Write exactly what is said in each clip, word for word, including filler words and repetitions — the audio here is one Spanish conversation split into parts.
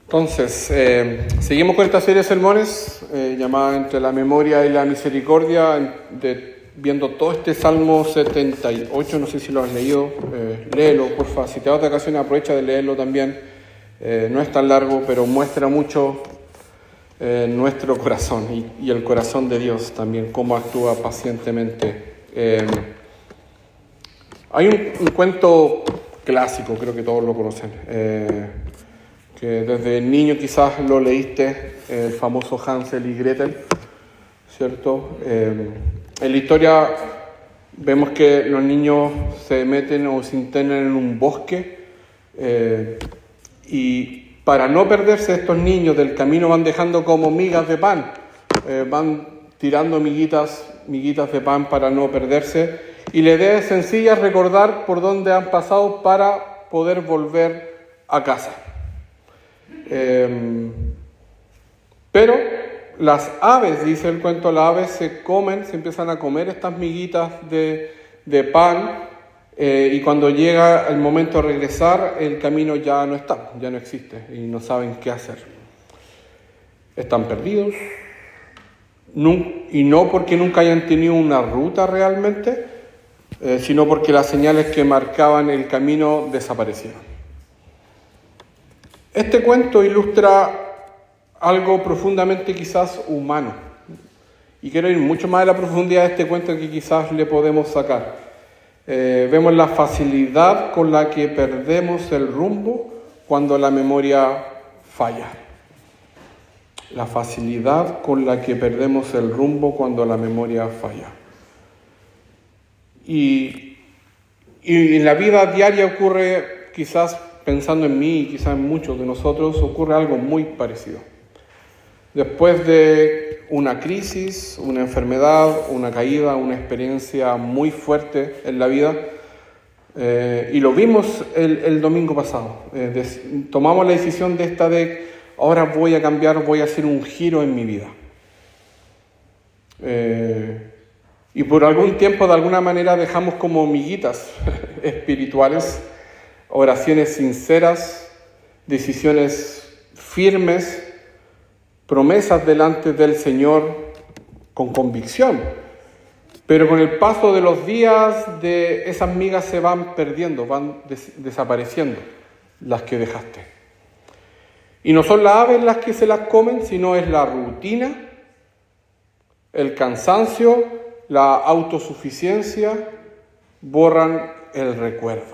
Entonces, eh, seguimos con esta serie de sermones eh, llamada Entre la Memoria y la Misericordia, de, viendo todo este Salmo setenta y ocho, no sé si lo has leído, eh, léelo, por favor. Si te vas de vacaciones, aprovecha de leerlo también. Eh, no es tan largo, pero muestra mucho eh, nuestro corazón y, y el corazón de Dios también, cómo actúa pacientemente. Eh, hay un, un cuento clásico, creo que todos lo conocen, eh, que desde niño quizás lo leíste, el famoso Hansel y Gretel, ¿cierto? Eh, en la historia vemos que los niños se meten o se internan en un bosque eh, y para no perderse estos niños del camino van dejando como migas de pan, eh, van tirando miguitas, miguitas de pan para no perderse, y la idea es sencilla, recordar por dónde han pasado para poder volver a casa. Eh, pero las aves, dice el cuento, las aves se comen, se empiezan a comer estas miguitas de, de pan eh, y cuando llega el momento de regresar, el camino ya no está, ya no existe y no saben qué hacer. Están perdidos y no porque nunca hayan tenido una ruta realmente, eh, sino porque las señales que marcaban el camino desaparecieron. Este cuento ilustra algo profundamente quizás humano. Y quiero ir mucho más a la profundidad de este cuento que quizás le podemos sacar. Eh, vemos la facilidad con la que perdemos el rumbo cuando la memoria falla. La facilidad con la que perdemos el rumbo cuando la memoria falla. Y, y en la vida diaria ocurre quizás, pensando en mí y quizás en muchos de nosotros, ocurre algo muy parecido. Después de una crisis, una enfermedad, una caída, una experiencia muy fuerte en la vida, eh, y lo vimos el, el domingo pasado, eh, de, tomamos la decisión de esta de, ahora voy a cambiar, voy a hacer un giro en mi vida. Eh, y por algún tiempo, de alguna manera, dejamos como miguitas espirituales, oraciones sinceras, decisiones firmes, promesas delante del Señor con convicción. Pero con el paso de los días, de esas migas se van perdiendo, van des- desapareciendo las que dejaste. Y no son las aves las que se las comen, sino es la rutina, el cansancio, la autosuficiencia, borran el recuerdo.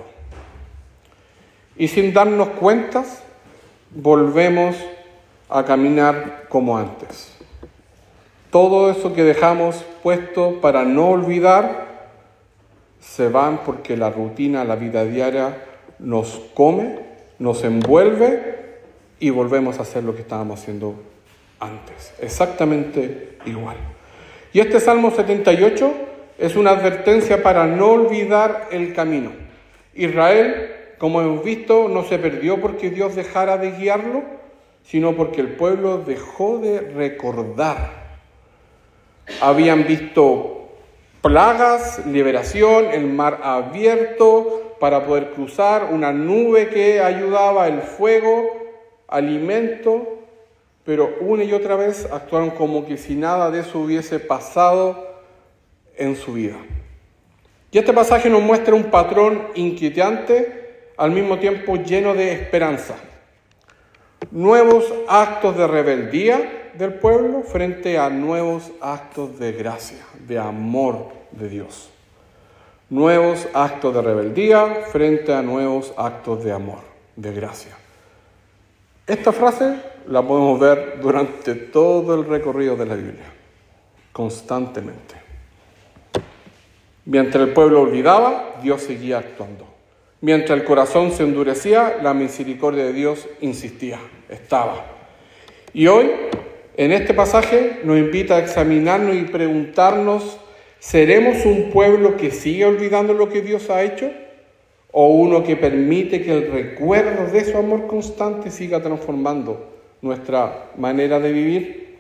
Y sin darnos cuentas, volvemos a caminar como antes. Todo eso que dejamos puesto para no olvidar, se van porque la rutina, la vida diaria, nos come, nos envuelve y volvemos a hacer lo que estábamos haciendo antes. Exactamente igual. Y este Salmo setenta y ocho es una advertencia para no olvidar el camino. Israel, como hemos visto, no se perdió porque Dios dejara de guiarlo, sino porque el pueblo dejó de recordar. Habían visto plagas, liberación, el mar abierto para poder cruzar, una nube que ayudaba, el fuego, alimento, pero una y otra vez actuaron como que si nada de eso hubiese pasado en su vida. Y este pasaje nos muestra un patrón inquietante, al mismo tiempo lleno de esperanza. Nuevos actos de rebeldía del pueblo frente a nuevos actos de gracia, de amor de Dios. Nuevos actos de rebeldía frente a nuevos actos de amor, de gracia. Esta frase la podemos ver durante todo el recorrido de la Biblia, constantemente. Mientras el pueblo olvidaba, Dios seguía actuando. Mientras el corazón se endurecía, la misericordia de Dios insistía, estaba. Y hoy, en este pasaje, nos invita a examinarnos y preguntarnos, ¿seremos un pueblo que sigue olvidando lo que Dios ha hecho? ¿O uno que permite que el recuerdo de su amor constante siga transformando nuestra manera de vivir?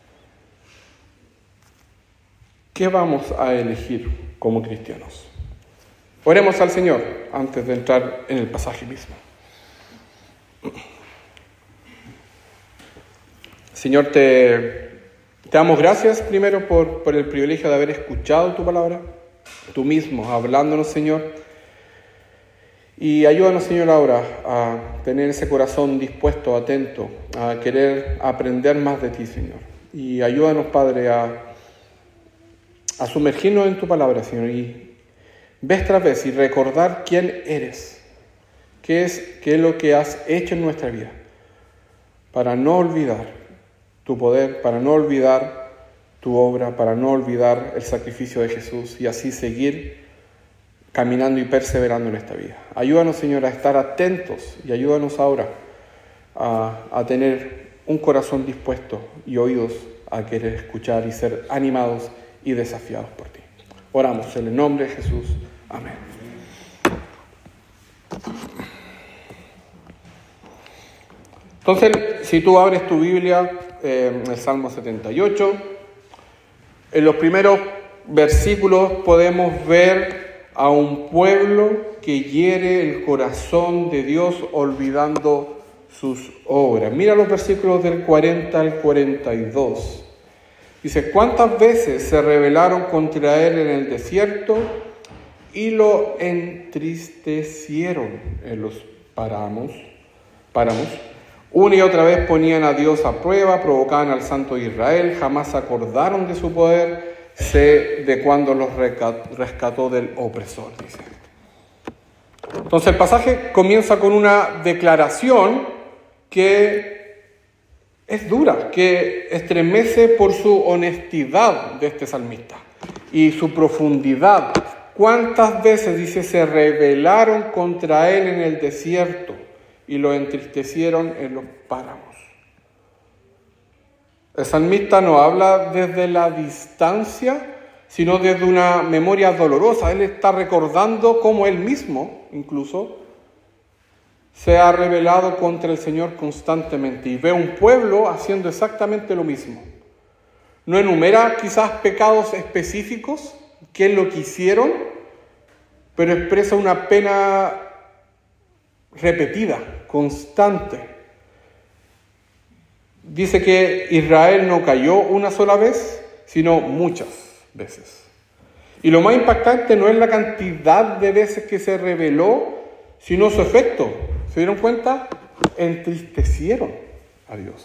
¿Qué vamos a elegir como cristianos? Oremos al Señor antes de entrar en el pasaje mismo. Señor, te, te damos gracias primero por, por el privilegio de haber escuchado tu palabra, tú mismo hablándonos, Señor. Y ayúdanos, Señor, ahora a tener ese corazón dispuesto, atento, a querer aprender más de ti, Señor. Y ayúdanos, Padre, a, a sumergirnos en tu palabra, Señor, y vez tras vez y recordar quién eres, qué es, qué es lo que has hecho en nuestra vida, para no olvidar tu poder, para no olvidar tu obra, para no olvidar el sacrificio de Jesús y así seguir caminando y perseverando en esta vida. Ayúdanos, Señor, a estar atentos y ayúdanos ahora a, a tener un corazón dispuesto y oídos a querer escuchar y ser animados y desafiados por ti. Oramos en el nombre de Jesús. Amén. Entonces, si tú abres tu Biblia, eh, el Salmo setenta y ocho, en los primeros versículos podemos ver a un pueblo que hiere el corazón de Dios olvidando sus obras. Mira los versículos del cuarenta al cuarenta y dos. Dice, ¿cuántas veces se rebelaron contra él en el desierto y lo entristecieron en los páramos? páramos? Una y otra vez ponían a Dios a prueba, provocaban al Santo de Israel, jamás se acordaron de su poder, sé de cuándo los rescató del opresor, dice. Entonces el pasaje comienza con una declaración que es dura, que estremece por su honestidad de este salmista y su profundidad. ¿Cuántas veces, dice, se rebelaron contra él en el desierto y lo entristecieron en los páramos? El salmista no habla desde la distancia, sino desde una memoria dolorosa. Él está recordando cómo él mismo, incluso, se ha rebelado contra el Señor constantemente y ve un pueblo haciendo exactamente lo mismo. No enumera quizás pecados específicos, qué es lo que hicieron, pero expresa una pena repetida, constante. Dice que Israel no cayó una sola vez, sino muchas veces. Y lo más impactante no es la cantidad de veces que se rebeló, sino su efecto. ¿Se dieron cuenta? Entristecieron a Dios.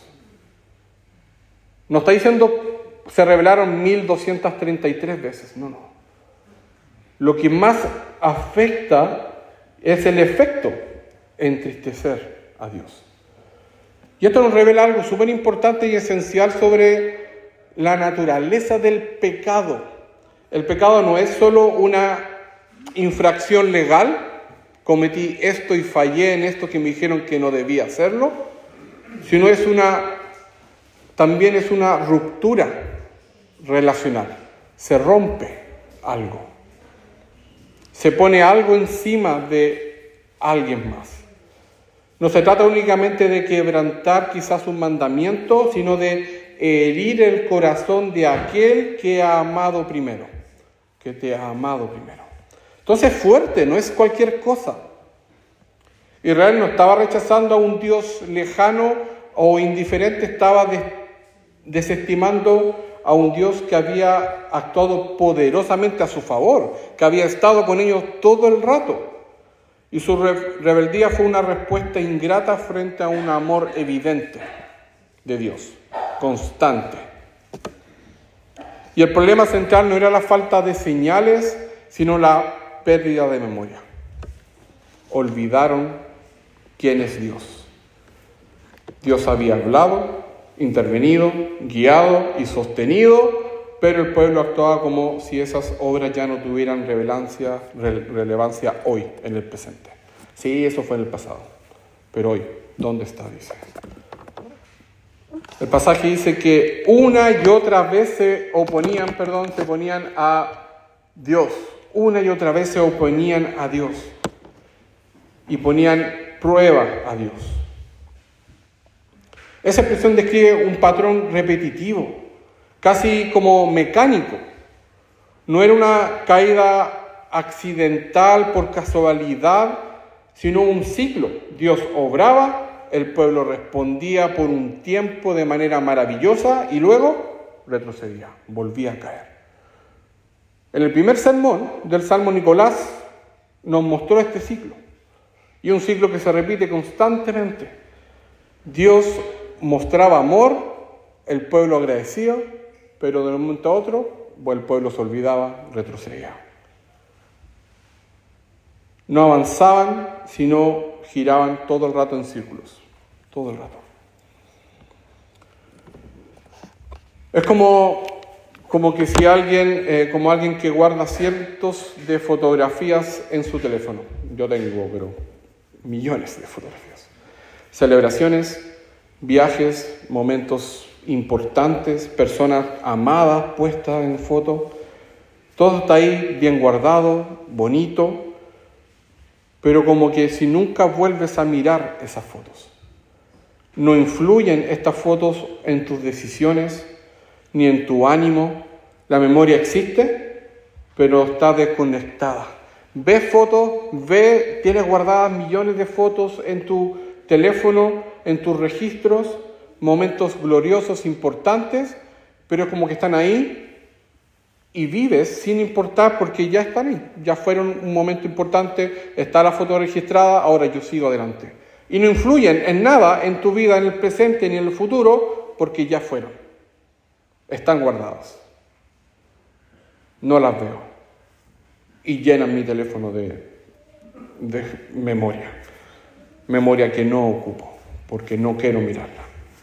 No está diciendo se rebelaron mil doscientas treinta y tres veces, no, no. Lo que más afecta es el efecto, entristecer a Dios. Y esto nos revela algo súper importante y esencial sobre la naturaleza del pecado. El pecado no es solo una infracción legal, cometí esto y fallé en esto que me dijeron que no debía hacerlo, sino es una, también es una ruptura relacional. Se rompe algo. Se pone algo encima de alguien más. No se trata únicamente de quebrantar quizás un mandamiento, sino de herir el corazón de aquel que ha amado primero, que te ha amado primero. Entonces es fuerte, no es cualquier cosa. Israel no estaba rechazando a un Dios lejano o indiferente, estaba des- desestimando a un Dios que había actuado poderosamente a su favor, que había estado con ellos todo el rato. Y su re- rebeldía fue una respuesta ingrata frente a un amor evidente de Dios, constante. Y el problema central no era la falta de señales, sino la pérdida de memoria. Olvidaron quién es Dios. Dios había hablado, intervenido, guiado y sostenido, pero el pueblo actuaba como si esas obras ya no tuvieran relevancia, re- relevancia hoy, en el presente. Sí, eso fue en el pasado, pero hoy, ¿dónde está? Dice. El pasaje dice que una y otra vez se oponían, perdón, se oponían a Dios. Una y otra vez se oponían a Dios y ponían prueba a Dios. Esa expresión describe un patrón repetitivo, casi como mecánico. No era una caída accidental por casualidad, sino un ciclo. Dios obraba, el pueblo respondía por un tiempo de manera maravillosa y luego retrocedía, volvía a caer. En el primer sermón del Salmo Nicolás nos mostró este ciclo, y un ciclo que se repite constantemente. Dios mostraba amor, el pueblo agradecido, pero de un momento a otro, el pueblo se olvidaba, retrocedía. No avanzaban, sino giraban todo el rato en círculos, todo el rato. Es como, como que si alguien, eh, como alguien que guarda cientos de fotografías en su teléfono. Yo tengo, pero millones de fotografías. Celebraciones, viajes, momentos importantes, personas amadas puestas en foto. Todo está ahí bien guardado, bonito, pero como que si nunca vuelves a mirar esas fotos. No influyen estas fotos en tus decisiones, ni en tu ánimo. La memoria existe, pero está desconectada. Ves fotos, ves, tienes guardadas millones de fotos en tu teléfono, en tus registros, momentos gloriosos, importantes, pero como que están ahí y vives sin importar porque ya están ahí, ya fueron un momento importante, está la foto registrada, ahora yo sigo adelante. Y no influyen en nada en tu vida, en el presente ni en el futuro, porque ya fueron. Están guardadas. No las veo. Y llenan mi teléfono de, de memoria. Memoria que no ocupo, porque no quiero mirarla.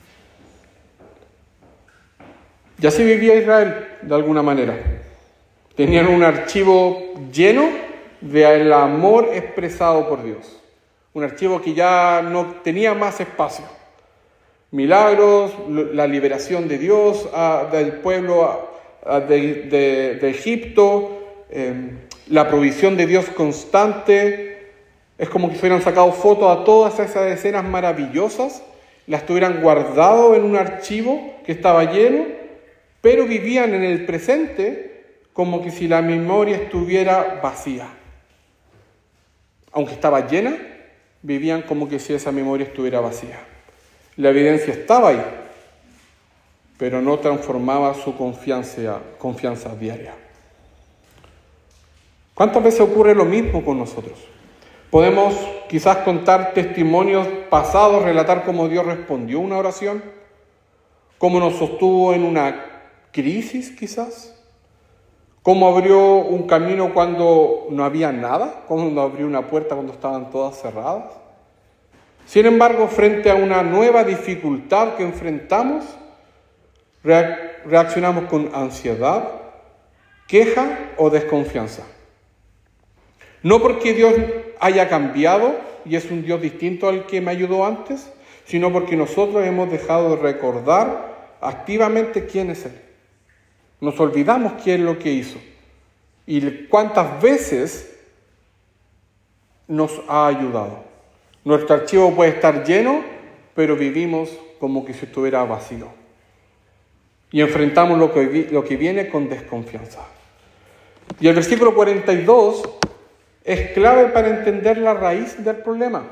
Y así vivía Israel, de alguna manera. Tenían un archivo lleno del amor expresado por Dios. Un archivo que ya no tenía más espacio. Milagros, la liberación de Dios a, del pueblo a, a de, de, de Egipto, eh, la provisión de Dios constante. Es como que se hubieran sacado fotos a todas esas escenas maravillosas, las tuvieran guardado en un archivo que estaba lleno, pero vivían en el presente como que si la memoria estuviera vacía. Aunque estaba llena, vivían como que si esa memoria estuviera vacía. La evidencia estaba ahí, pero no transformaba su confianza, confianza diaria. ¿Cuántas veces ocurre lo mismo con nosotros? Podemos quizás contar testimonios pasados, relatar cómo Dios respondió a una oración, cómo nos sostuvo en una crisis quizás, cómo abrió un camino cuando no había nada, cómo nos abrió una puerta cuando estaban todas cerradas. Sin embargo, frente a una nueva dificultad que enfrentamos, reaccionamos con ansiedad, queja o desconfianza. No porque Dios haya cambiado y es un Dios distinto al que me ayudó antes, sino porque nosotros hemos dejado de recordar activamente quién es Él. Nos olvidamos quién es lo que hizo y cuántas veces nos ha ayudado. Nuestro archivo puede estar lleno, pero vivimos como que si estuviera vacío. Y enfrentamos lo que, lo que viene con desconfianza. Y el versículo cuarenta y dos es clave para entender la raíz del problema.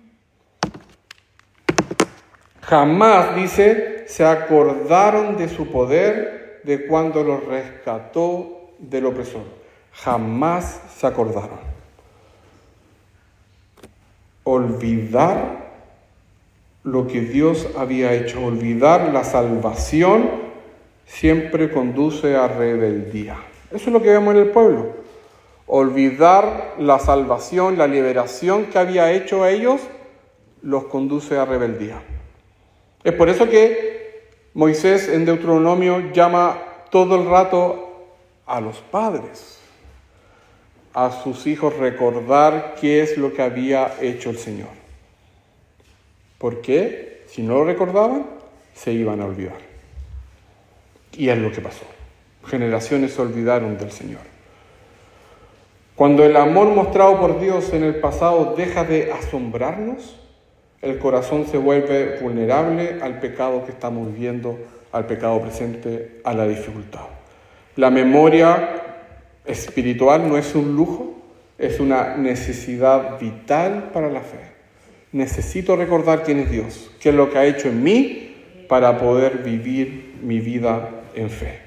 Jamás, dice, se acordaron de su poder de cuando los rescató del opresor. Jamás se acordaron. Olvidar lo que Dios había hecho, olvidar la salvación, siempre conduce a rebeldía. Eso es lo que vemos en el pueblo. Olvidar la salvación, la liberación que había hecho a ellos, los conduce a rebeldía. Es por eso que Moisés en Deuteronomio llama todo el rato a los padres, a sus hijos, recordar qué es lo que había hecho el Señor. ¿Por qué? Si no lo recordaban, se iban a olvidar. Y es lo que pasó. Generaciones se olvidaron del Señor. Cuando el amor mostrado por Dios en el pasado deja de asombrarnos, el corazón se vuelve vulnerable al pecado que estamos viviendo, al pecado presente, a la dificultad. La memoria espiritual no es un lujo, es una necesidad vital para la fe. necesito recordar quién es Dios, qué es lo que ha hecho en mí para poder vivir mi vida en fe.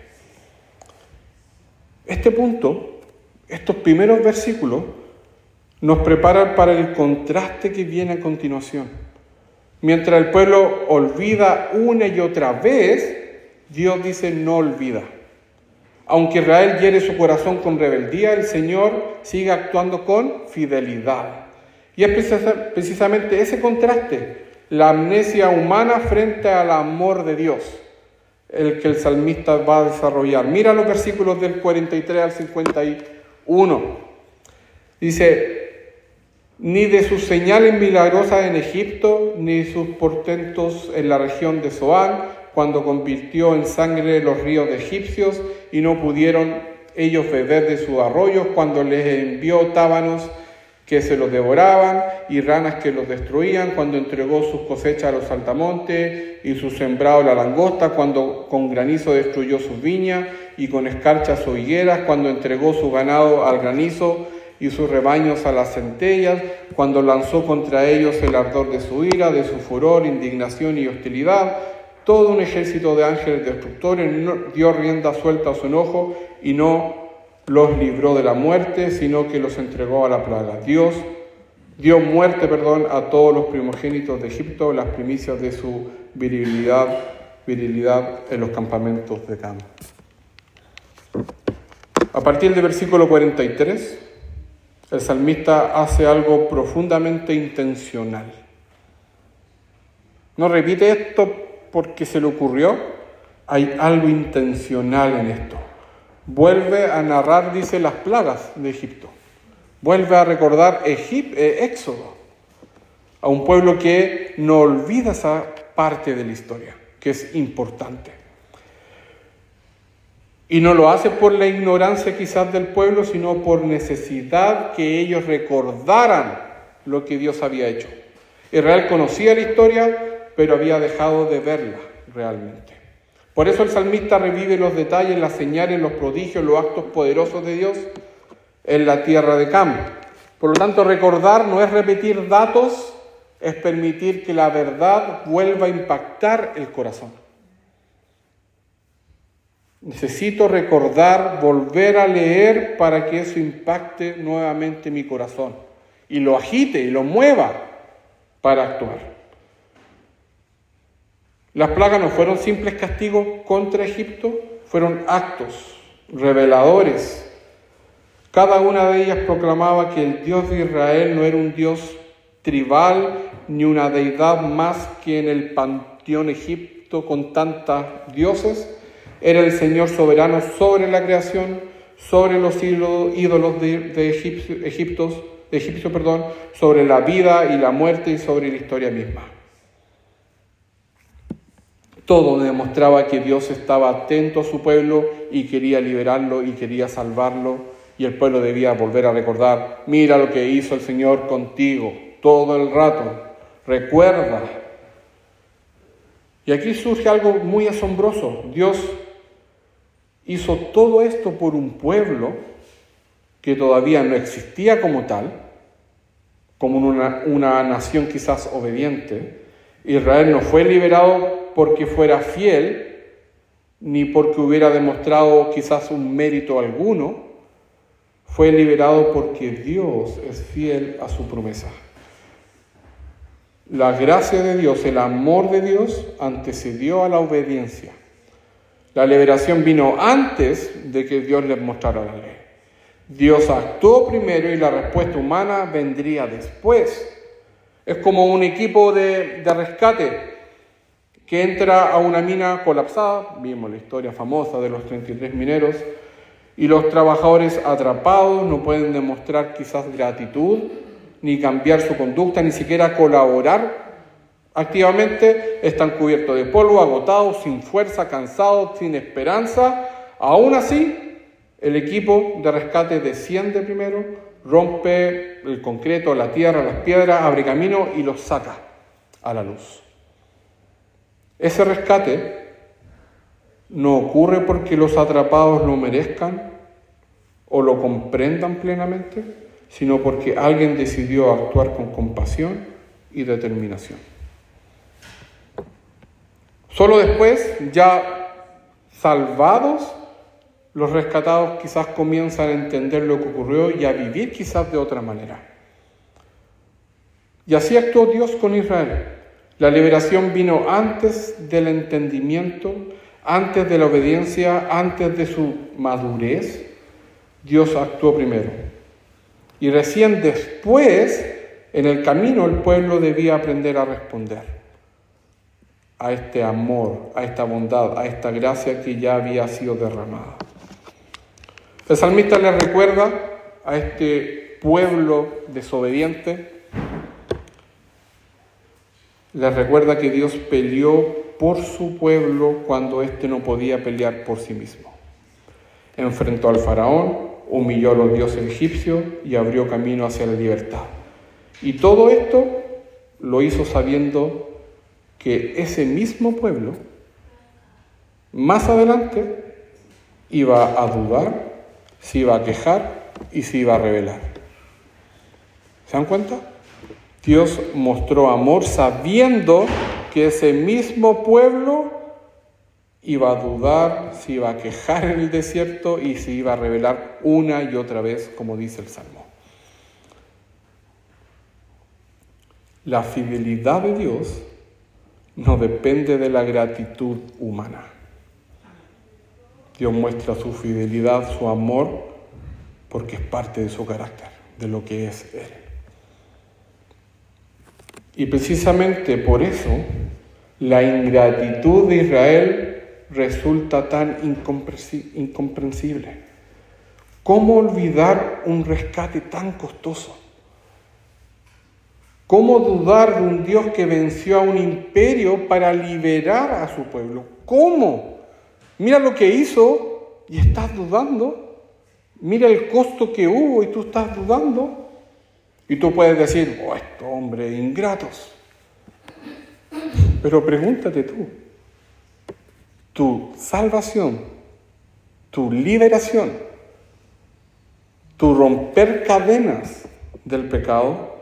Este punto, estos primeros versículos, nos preparan para el contraste que viene a continuación. Mientras el pueblo olvida una y otra vez, Dios dice no olvida. Aunque Israel hiere su corazón con rebeldía, el Señor sigue actuando con fidelidad. Y es precisamente ese contraste, la amnesia humana frente al amor de Dios, el que el salmista va a desarrollar. Mira los versículos del cuarenta y tres al cincuenta y uno. Dice: ni de sus señales milagrosas en Egipto, ni sus portentos en la región de Zoán, cuando convirtió en sangre los ríos de egipcios y no pudieron ellos beber de sus arroyos, cuando les envió tábanos que se los devoraban y ranas que los destruían, cuando entregó sus cosechas a los saltamontes y sus sembrados a la langosta, cuando con granizo destruyó sus viñas y con escarchas sus higueras, cuando entregó su ganado al granizo y sus rebaños a las centellas, cuando lanzó contra ellos el ardor de su ira, de su furor, indignación y hostilidad. Todo un ejército de ángeles destructores dio rienda suelta a su enojo y no los libró de la muerte, sino que los entregó a la plaga. Dios dio muerte, perdón, a todos los primogénitos de Egipto, las primicias de su virilidad, virilidad en los campamentos de campo. A partir del versículo cuarenta y tres, el salmista hace algo profundamente intencional. No repite esto porque se le ocurrió, hay algo intencional en esto. Vuelve a narrar, dice, las plagas de Egipto. Vuelve a recordar Egip- eh, Éxodo, a un pueblo que no olvida esa parte de la historia, que es importante. Y no lo hace por la ignorancia quizás del pueblo, sino por necesidad que ellos recordaran lo que Dios había hecho. Israel conocía la historia, pero había dejado de verla realmente. Por eso el salmista revive los detalles, las señales, los prodigios, los actos poderosos de Dios en la tierra de Cam. Por lo tanto, recordar no es repetir datos, es permitir que la verdad vuelva a impactar el corazón. Necesito recordar, volver a leer para que eso impacte nuevamente mi corazón y lo agite y lo mueva para actuar. Las plagas no fueron simples castigos contra Egipto, fueron actos reveladores. Cada una de ellas proclamaba que el Dios de Israel no era un Dios tribal ni una deidad más que en el panteón Egipto con tantos dioses. Era el Señor soberano sobre la creación, sobre los ídolos de, de Egipcio, Egiptos, de Egipcio, perdón, sobre la vida y la muerte y sobre la historia misma. Todo demostraba que Dios estaba atento a su pueblo y quería liberarlo y quería salvarlo, y el pueblo debía volver a recordar: mira lo que hizo el Señor contigo todo el rato, recuerda. Y aquí surge algo muy asombroso. Dios hizo todo esto por un pueblo que todavía no existía como tal, como una, una nación quizás obediente. Israel no fue liberado porque fuera fiel, ni porque hubiera demostrado quizás un mérito alguno. Fue liberado porque Dios es fiel a su promesa. La gracia de Dios, el amor de Dios, antecedió a la obediencia. La liberación vino antes de que Dios les mostrara la ley. Dios actuó primero y la respuesta humana vendría después. Es como un equipo de, de rescate que entra a una mina colapsada, vimos la historia famosa de los treinta y tres mineros, y los trabajadores atrapados no pueden demostrar quizás gratitud, ni cambiar su conducta, ni siquiera colaborar activamente. Están cubiertos de polvo, agotados, sin fuerza, cansados, sin esperanza. Aún así, el equipo de rescate desciende primero, rompe el concreto, la tierra, las piedras, abre camino y los saca a la luz. Ese rescate no ocurre porque los atrapados lo merezcan o lo comprendan plenamente, sino porque alguien decidió actuar con compasión y determinación. Solo después, ya salvados, los rescatados quizás comienzan a entender lo que ocurrió y a vivir quizás de otra manera. Y así actuó Dios con Israel. La liberación vino antes del entendimiento, antes de la obediencia, antes de su madurez. Dios actuó primero. Y recién después, en el camino, el pueblo debía aprender a responder a este amor, a esta bondad, a esta gracia que ya había sido derramada. El salmista le recuerda a este pueblo desobediente, le recuerda que Dios peleó por su pueblo cuando éste no podía pelear por sí mismo. Enfrentó al faraón, humilló a los dioses egipcios y abrió camino hacia la libertad. Y todo esto lo hizo sabiendo que ese mismo pueblo, más adelante, iba a dudar, se iba a quejar y se iba a rebelar. ¿Se dan cuenta? Dios mostró amor sabiendo que ese mismo pueblo iba a dudar, se iba a quejar en el desierto y se iba a rebelar una y otra vez, como dice el Salmo. La fidelidad de Dios no depende de la gratitud humana. Dios muestra su fidelidad, su amor, porque es parte de su carácter, de lo que es Él. Y precisamente por eso, la ingratitud de Israel resulta tan incomprensible. ¿Cómo olvidar un rescate tan costoso? ¿Cómo dudar de un Dios que venció a un imperio para liberar a su pueblo? ¿Cómo? Mira lo que hizo y estás dudando. Mira el costo que hubo y tú estás dudando. Y tú puedes decir, oh, estos hombres ingratos. Pero pregúntate tú, tu salvación, tu liberación, tu romper cadenas del pecado,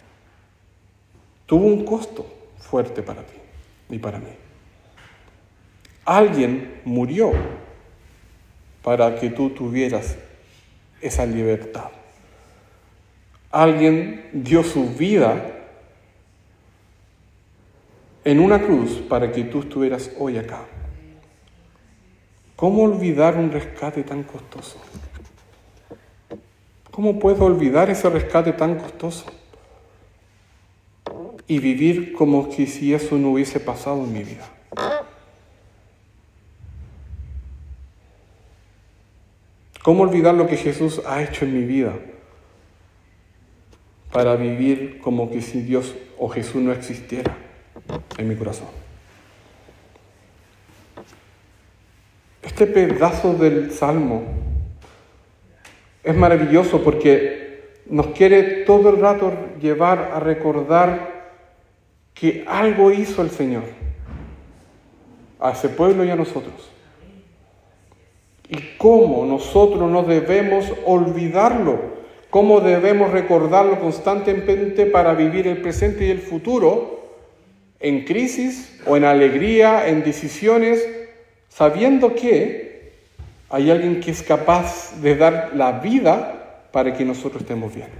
tuvo un costo fuerte para ti y para mí. Alguien murió para que tú tuvieras esa libertad. Alguien dio su vida en una cruz para que tú estuvieras hoy acá. ¿Cómo olvidar un rescate tan costoso? ¿Cómo puedo olvidar ese rescate tan costoso? Y vivir como que si eso no hubiese pasado en mi vida. ¿Cómo olvidar lo que Jesús ha hecho en mi vida? Para vivir como que si Dios o Jesús no existiera en mi corazón. Este pedazo del Salmo es maravilloso porque nos quiere todo el rato llevar a recordar que algo hizo el Señor a ese pueblo y a nosotros. Y cómo nosotros no debemos olvidarlo. Cómo debemos recordarlo constantemente para vivir el presente y el futuro, en crisis o en alegría, en decisiones, sabiendo que hay alguien que es capaz de dar la vida para que nosotros estemos bien.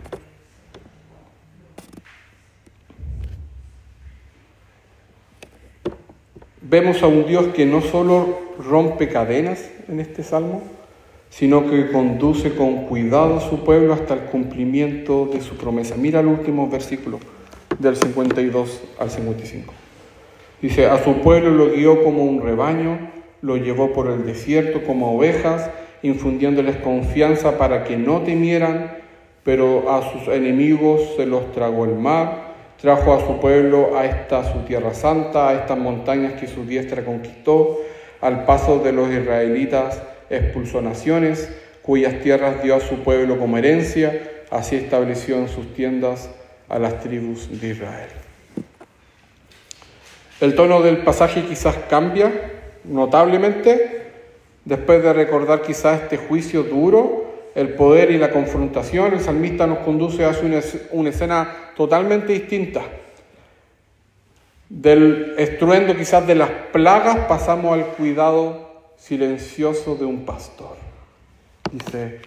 Vemos a un Dios que no solo rompe cadenas en este salmo, sino que conduce con cuidado a su pueblo hasta el cumplimiento de su promesa. Mira el último versículo, del cincuenta y dos al cincuenta y cinco. Dice, a su pueblo lo guió como un rebaño, lo llevó por el desierto como ovejas, infundiéndoles confianza para que no temieran, pero a sus enemigos se los tragó el mar, trajo a su pueblo a esta su tierra santa, a estas montañas que su diestra conquistó, al paso de los israelitas expulsó naciones, cuyas tierras dio a su pueblo como herencia, así estableció en sus tiendas a las tribus de Israel. El tono del pasaje quizás cambia notablemente, después de recordar quizás este juicio duro, el poder y la confrontación. El salmista nos conduce hacia una, una escena totalmente distinta. Del estruendo quizás de las plagas pasamos al cuidado silencioso de un pastor. Dice,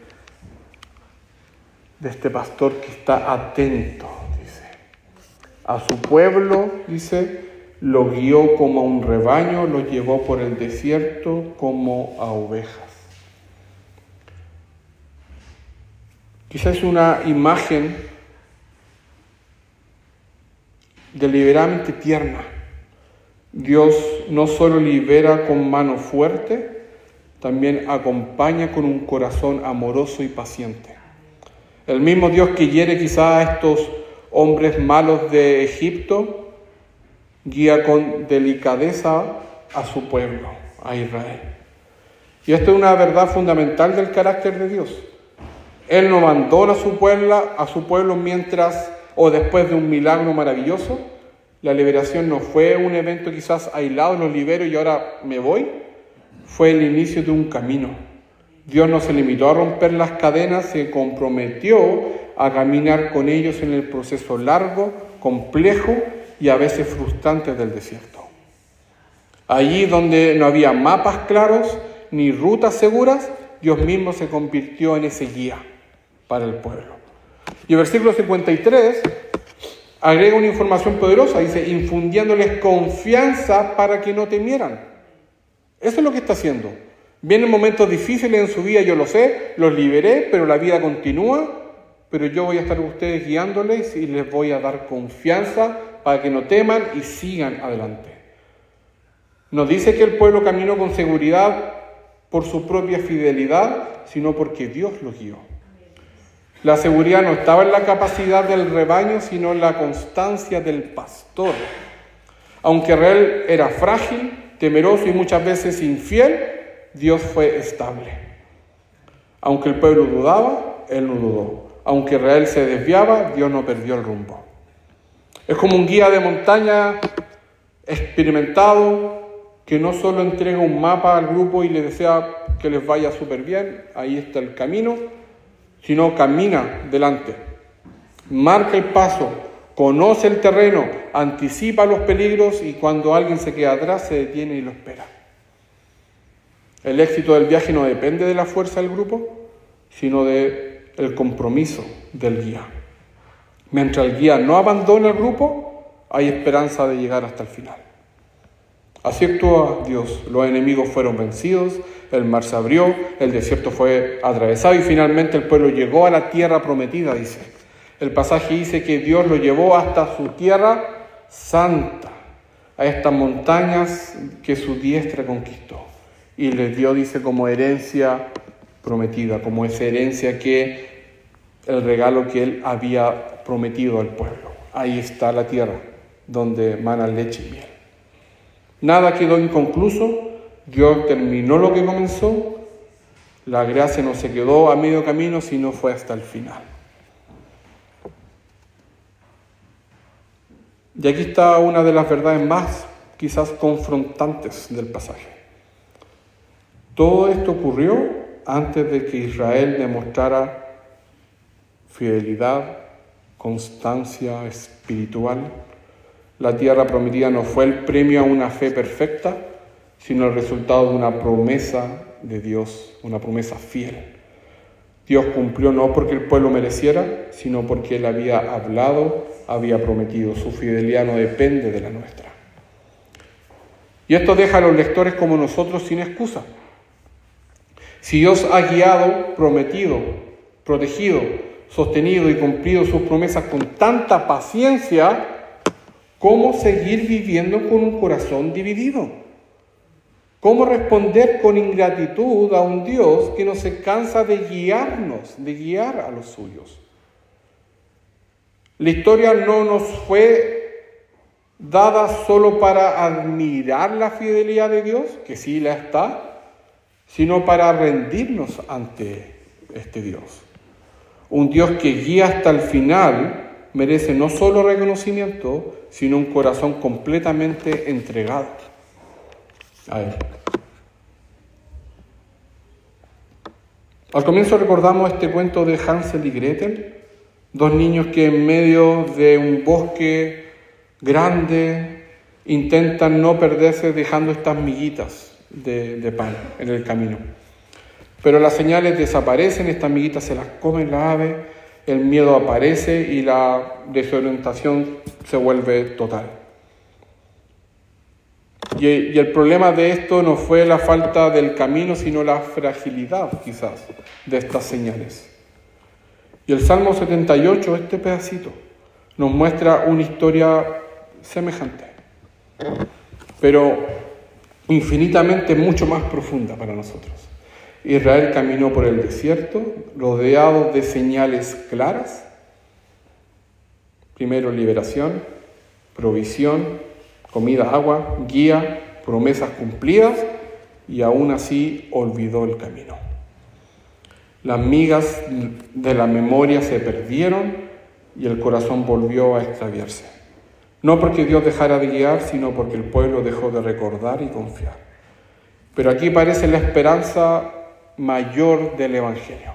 de este pastor que está atento, dice. A su pueblo, dice, lo guió como a un rebaño, lo llevó por el desierto como a ovejas. Quizás es una imagen deliberadamente tierna. Dios no solo libera con mano fuerte, también acompaña con un corazón amoroso y paciente. El mismo Dios que hiere quizás a estos hombres malos de Egipto, guía con delicadeza a su pueblo, a Israel. Y esto es una verdad fundamental del carácter de Dios. Él no abandona a su pueblo, a su pueblo mientras o después de un milagro maravilloso. La liberación no fue un evento quizás aislado, los libero y ahora me voy. Fue el inicio de un camino. Dios no se limitó a romper las cadenas, se comprometió a caminar con ellos en el proceso largo, complejo y a veces frustrante del desierto. Allí donde no había mapas claros ni rutas seguras, Dios mismo se convirtió en ese guía para el pueblo. Y el versículo cincuenta y tres agrega una información poderosa, dice, infundiéndoles confianza para que no temieran. Eso es lo que está haciendo. Vienen momentos difíciles en su vida, yo lo sé, los liberé, pero la vida continúa, pero yo voy a estar con ustedes guiándoles y les voy a dar confianza para que no teman y sigan adelante. Nos dice que el pueblo caminó con seguridad por su propia fidelidad, sino porque Dios los guió. La seguridad no estaba en la capacidad del rebaño, sino en la constancia del pastor. Aunque Israel era frágil, temeroso y muchas veces infiel, Dios fue estable. Aunque el pueblo dudaba, Él no dudó. Aunque Israel se desviaba, Dios no perdió el rumbo. Es como un guía de montaña experimentado que no solo entrega un mapa al grupo y le desea que les vaya súper bien, ahí está el camino, sino camina delante, marca el paso, conoce el terreno, anticipa los peligros y cuando alguien se queda atrás se detiene y lo espera. El éxito del viaje no depende de la fuerza del grupo, sino del compromiso del guía. Mientras el guía no abandona el grupo, hay esperanza de llegar hasta el final. Así actúa Dios. Los enemigos fueron vencidos, el mar se abrió, el desierto fue atravesado y finalmente el pueblo llegó a la tierra prometida, dice. El pasaje dice que Dios lo llevó hasta su tierra santa, a estas montañas que su diestra conquistó. Y les dio, dice, como herencia prometida, como esa herencia que el regalo que Él había prometido al pueblo. Ahí está la tierra, donde mana leche y miel. Nada quedó inconcluso, Dios terminó lo que comenzó, la gracia no se quedó a medio camino, sino fue hasta el final. Y aquí está una de las verdades más quizás confrontantes del pasaje. Todo esto ocurrió antes de que Israel demostrara fidelidad, constancia espiritual. La tierra prometida no fue el premio a una fe perfecta, sino el resultado de una promesa de Dios, una promesa fiel. Dios cumplió no porque el pueblo mereciera, sino porque Él había hablado, había prometido. Su fidelidad no depende de la nuestra. Y esto deja a los lectores como nosotros sin excusa. Si Dios ha guiado, prometido, protegido, sostenido y cumplido sus promesas con tanta paciencia, ¿cómo seguir viviendo con un corazón dividido? ¿Cómo responder con ingratitud a un Dios que no se cansa de guiarnos, de guiar a los suyos? La historia no nos fue dada solo para admirar la fidelidad de Dios, que sí la está, sino para rendirnos ante este Dios. Un Dios que guía hasta el final merece no solo reconocimiento, sino un corazón completamente entregado a Él. Al comienzo recordamos este cuento de Hansel y Gretel, dos niños que en medio de un bosque grande, intentan no perderse dejando estas miguitas de, de pan en el camino. Pero las señales desaparecen, estas miguitas se las comen las aves, el miedo aparece y la desorientación se vuelve total. Y, y el problema de esto no fue la falta del camino, sino la fragilidad, quizás, de estas señales. Y el Salmo setenta y ocho, este pedacito, nos muestra una historia semejante, pero infinitamente mucho más profunda para nosotros. Israel caminó por el desierto, rodeado de señales claras. Primero liberación, provisión, comida, agua, guía, promesas cumplidas, y aún así olvidó el camino. Las migas de la memoria se perdieron y el corazón volvió a extraviarse. No porque Dios dejara de guiar, sino porque el pueblo dejó de recordar y confiar. Pero aquí parece la esperanza mayor del Evangelio.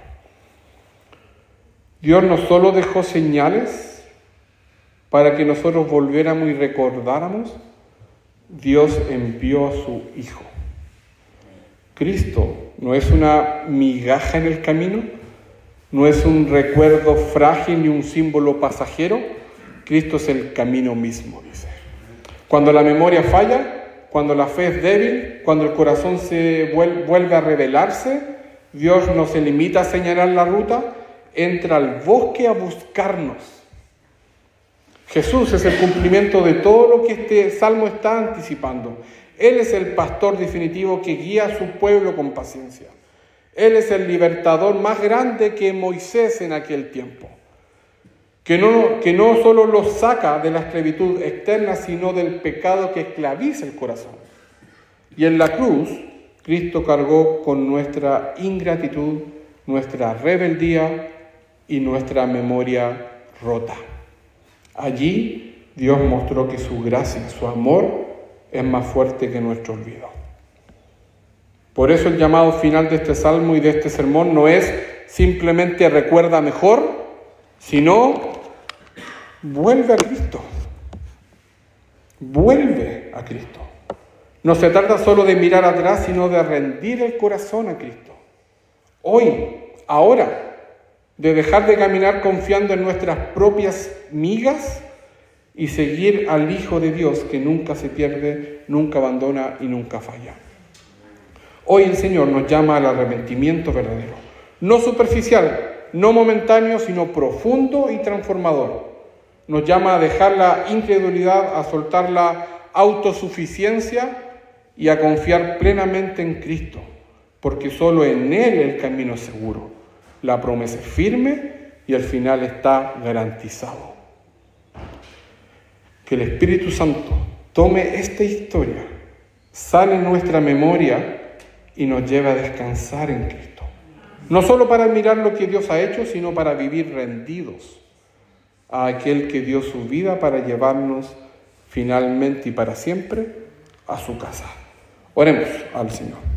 Dios no solo dejó señales para que nosotros volviéramos y recordáramos, Dios envió a su Hijo. Cristo no es una migaja en el camino, no es un recuerdo frágil ni un símbolo pasajero. Cristo es el camino mismo, dice. Cuando la memoria falla, cuando la fe es débil, cuando el corazón se vuelve a rebelarse, Dios no se limita a señalar la ruta, entra al bosque a buscarnos. Jesús es el cumplimiento de todo lo que este salmo está anticipando. Él es el pastor definitivo que guía a su pueblo con paciencia. Él es el libertador más grande que Moisés en aquel tiempo, que no, que no solo los saca de la esclavitud externa, sino del pecado que esclaviza el corazón. Y en la cruz, Cristo cargó con nuestra ingratitud, nuestra rebeldía y nuestra memoria rota. Allí, Dios mostró que su gracia, su amor, es más fuerte que nuestro olvido. Por eso el llamado final de este salmo y de este sermón no es simplemente recuerda mejor, sino vuelve a Cristo. Vuelve a Cristo. No se trata solo de mirar atrás, sino de rendir el corazón a Cristo. Hoy, ahora, de dejar de caminar confiando en nuestras propias migas y seguir al Hijo de Dios que nunca se pierde, nunca abandona y nunca falla. Hoy el Señor nos llama al arrepentimiento verdadero, no superficial, no momentáneo, sino profundo y transformador. Nos llama a dejar la incredulidad, a soltar la autosuficiencia y a confiar plenamente en Cristo, porque solo en Él el camino es seguro, la promesa es firme y el final está garantizado. Que el Espíritu Santo tome esta historia, sane en nuestra memoria y nos lleve a descansar en Cristo. No solo para admirar lo que Dios ha hecho, sino para vivir rendidos a aquel que dio su vida para llevarnos finalmente y para siempre a su casa. Oremos al Señor.